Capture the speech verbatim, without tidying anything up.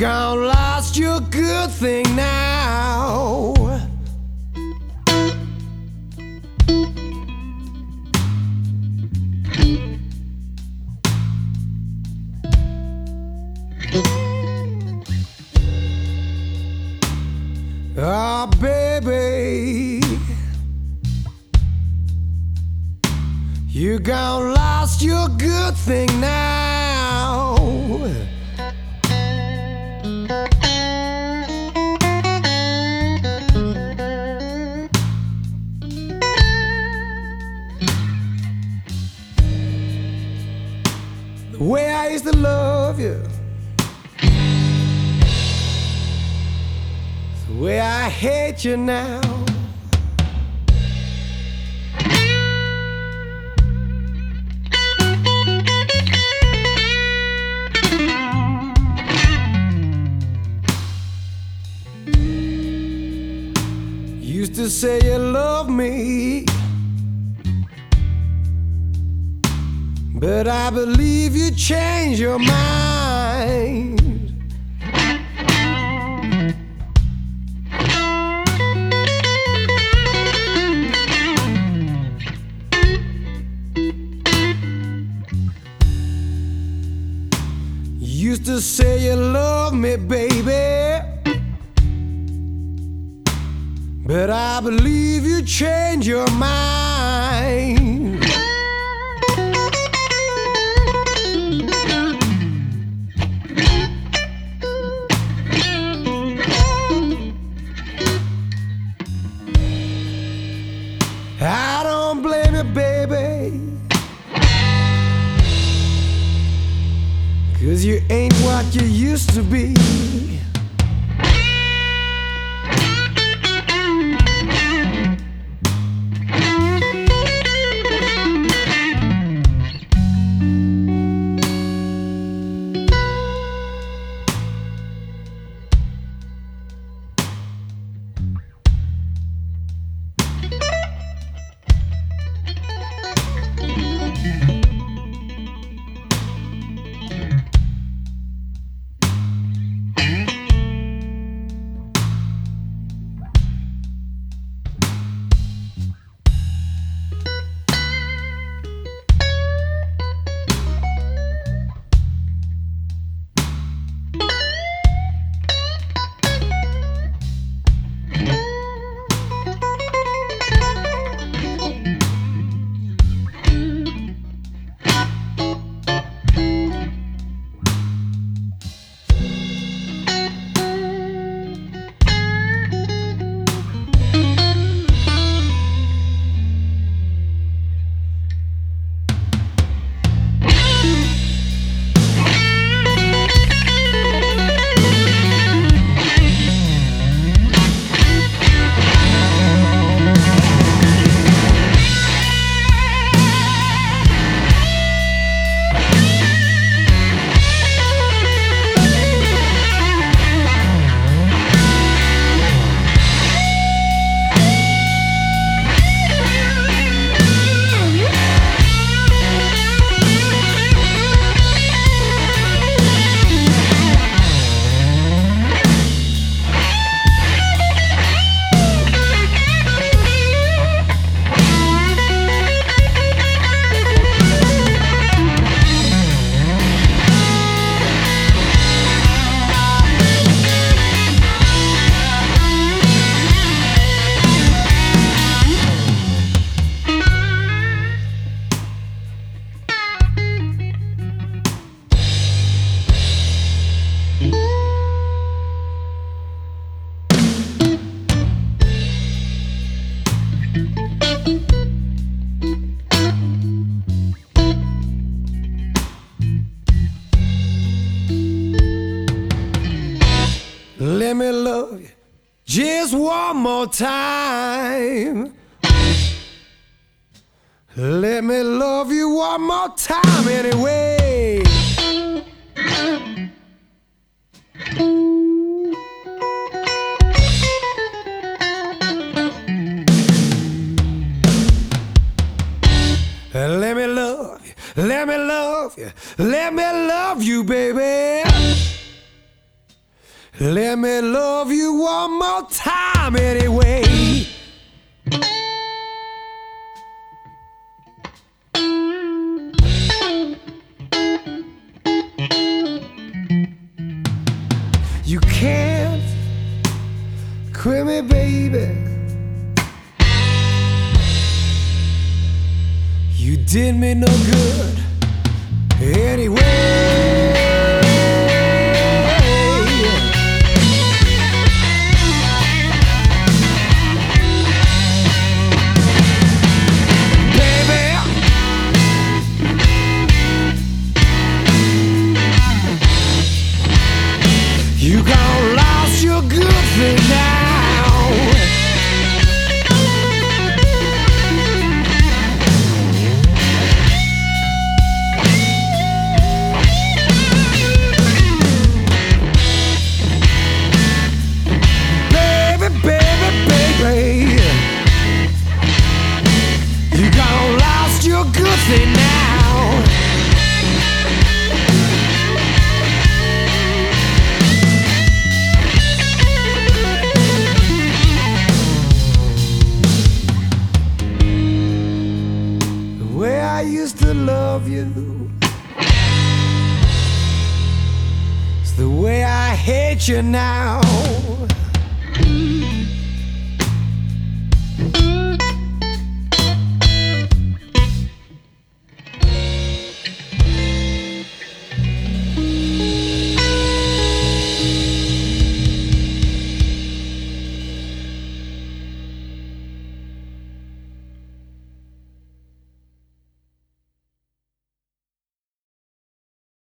gone lost your good thing now. Oh, baby, you gone lost your good thing now. The way I used to love you, the way I hate you now. Used to say you love me, but I believe you changed your mind. Used to say you love me, baby, but I believe you changed your mind. I don't blame you, baby, 'cause you ain't what you used to be. Let me love you just one more time. Let me love you one more time anyway. Let me love you, let me love you, let me love you, baby. Let me love you one more time anyway. You can't quit me, baby. You did me no good anyway. You gon' lost your good thing now. Baby, baby, baby, you gon' lost your good thing now. I used to love you, it's the way I hate you now.